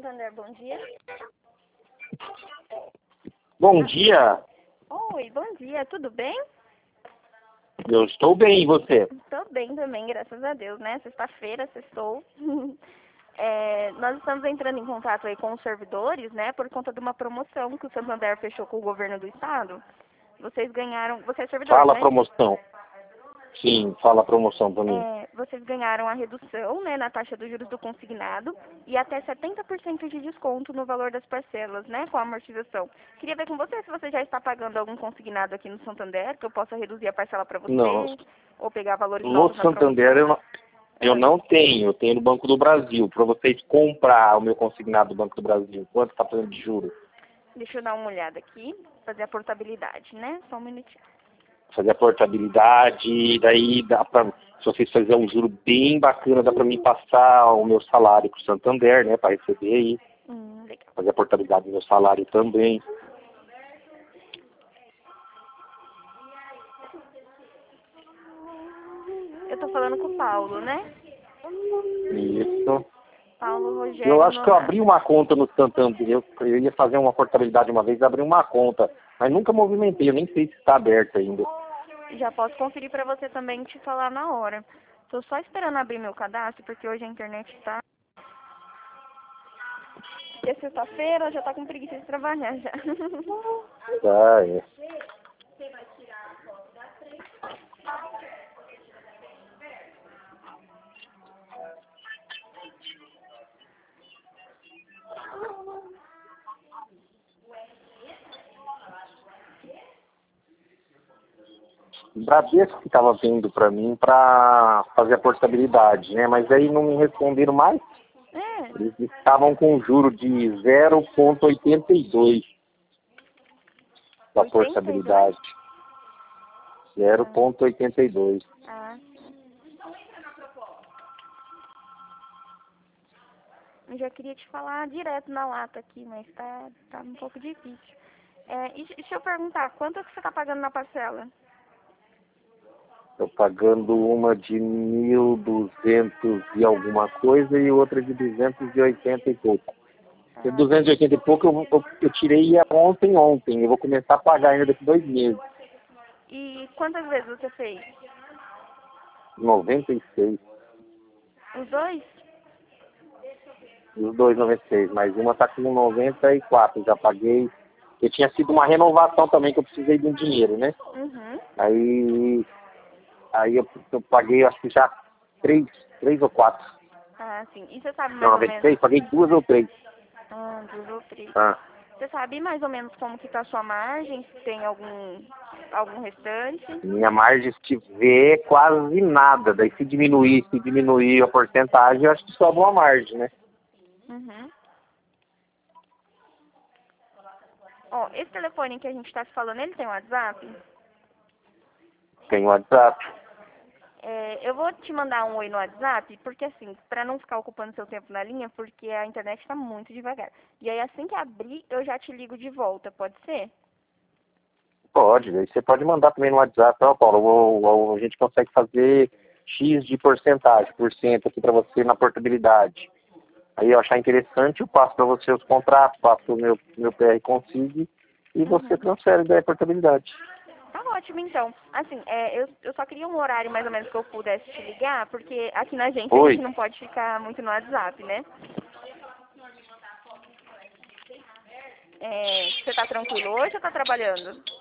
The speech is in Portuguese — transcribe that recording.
Santander, bom dia. Bom dia, Oi, bom dia, tudo bem? eu estou bem, e você? Estou bem também, graças a Deus, né? Sexta-feira, sextou. Nós estamos entrando em contato aí com os servidores, né? Por conta de uma promoção que o Santander fechou com o governo do estado. Vocês ganharam... Você é servidor, Fala né? a promoção. Sim, fala a promoção para mim. Vocês ganharam a redução, né, na taxa dos juros do consignado e até 70% de desconto no valor das parcelas, né, com a amortização. Queria ver com você se você já está pagando algum consignado aqui no Santander, que eu possa reduzir a parcela para você, Não, ou pegar valores no novos na Santander promoção. eu não tenho, eu tenho no Banco do Brasil. Para vocês comprar o meu consignado do Banco do Brasil, quanto está pagando de juros? Deixa eu dar uma olhada aqui, fazer a portabilidade, né, só um minutinho. Fazer a portabilidade, daí dá para, se vocês fizerem um juro bem bacana, dá para mim passar o meu salário para o Santander, né, para receber aí. Legal. Fazer a portabilidade do meu salário também. Eu tô falando com o Paulo, né? Isso. Paulo Rogério Eu acho que eu Nonato. abri uma conta no Santander. Eu ia fazer uma portabilidade uma vez, abri uma conta, mas nunca movimentei. Eu nem sei se está aberta ainda. Já posso conferir para você também e te falar na hora. Tô só esperando abrir meu cadastro, porque hoje a internet tá... É sexta-feira, já tá com preguiça de trabalhar já. Ah, é. O Bradesco que estava vindo para mim para fazer a portabilidade, né? Mas aí não me responderam mais. Eles estavam com um juro de 0,82 da 82? portabilidade. 0,82. Ah, eu já queria te falar direto na lata aqui, mas tá um pouco difícil. E deixa eu perguntar, quanto que você tá pagando na parcela? Estou pagando uma de 1.200 e alguma coisa e outra de 280 e pouco. De 280 e pouco eu tirei ontem. Eu vou começar a pagar ainda daqui 2 meses. E quantas vezes você fez? 96. Os dois? Os dois 96. Mas uma está com 94. Já paguei. Porque tinha sido uma renovação também que eu precisei de um dinheiro, né? Uhum. Aí eu paguei, acho que já três ou quatro. Ah, sim. E você sabe mais Não, ou menos... 96, paguei 2 ou 3. 2 ou 3. Ah. Você sabe mais ou menos como que tá a sua margem? Se tem algum restante? Minha margem, se tiver, quase nada. Daí se diminuir a porcentagem, eu acho que sobra uma margem, né? Uhum. Ó, esse telefone que a gente tá se falando, ele tem WhatsApp? Tem o WhatsApp. Eu vou te mandar um oi no WhatsApp, porque assim, pra não ficar ocupando seu tempo na linha, porque a internet tá muito devagar. E aí assim que abrir, eu já te ligo de volta, pode ser? Pode, daí você pode mandar também no WhatsApp, ó, Paulo, a gente consegue fazer X de porcentagem, por cento aqui para você na portabilidade. Aí eu achar interessante, eu passo para você os contratos, passo o meu PR Consigne e você transfere daí a portabilidade. Tá ótimo, então. Assim, eu só queria um horário mais ou menos que eu pudesse te ligar, porque aqui na agência a gente não pode ficar muito no WhatsApp, né? Você tá tranquilo hoje ou tá trabalhando?